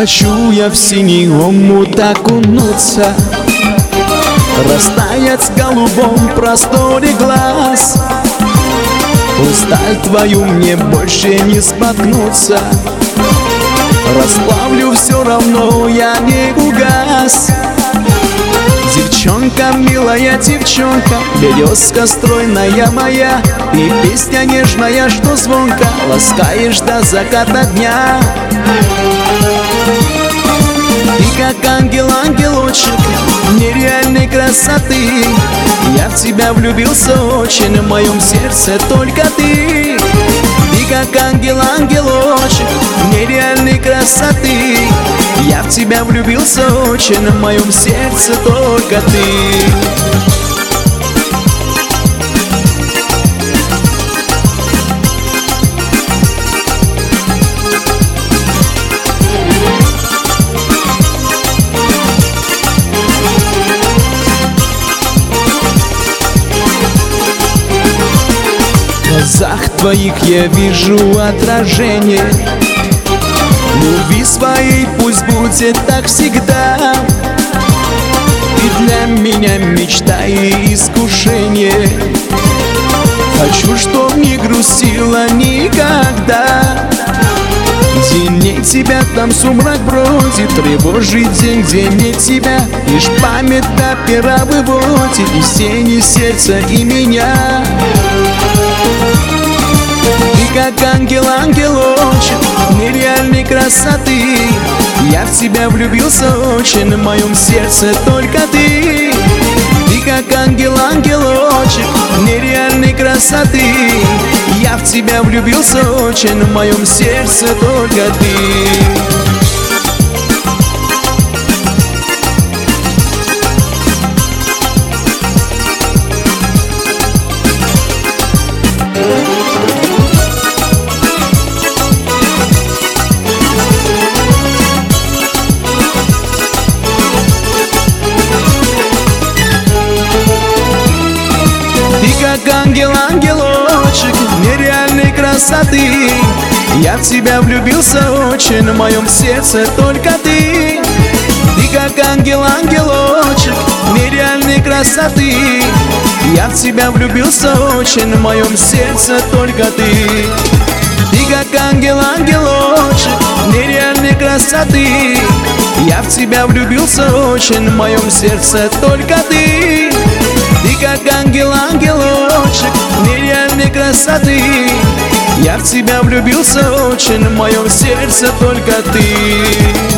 Хочу я в синий омут окунуться, растаять в голубом просторе глаз. В сталь твою мне больше не споткнуться, расплавлю, все равно я не угас. Девчонка, милая девчонка, березка стройная моя, и песня нежная, что звонко ласкаешь до заката дня. Ты как ангел, ангелочек нереальной красоты. Я в тебя влюбился очень, в моем сердце только ты. Ты как ангел, ангелочек нереальной красоты. Я в тебя влюбился очень, в моем сердце только ты. В глазах твоих я вижу отражение любви своей, пусть будет так всегда. Ты для меня мечта и искушение. Хочу, чтоб не грустила никогда. Где нет тебя, там сумрак бродит, тревожит день, где нет тебя. Лишь память до пера выводит из тени сердца и меня. Ты как ангел, ангелочек нереальной красоты. Я в тебя влюбился очень, в моем сердце только ты. Ты как ангел, ангелочек нереальной красоты. Я в тебя влюбился очень, в моем сердце только ты. Как ангел, ангелочек нереальной красоты. Я в тебя влюбился очень, в моем сердце только ты. Ты как ангел, ангелочек нереальной красоты. Я в тебя влюбился очень, в моем сердце только ты. Ты как ангел, ангелочек нереальной красоты. Я в тебя влюбился очень, в моем сердце только ты. Ты как ангел, ангелочек нереальной красоты. Я в тебя влюбился очень, в моем сердце только ты.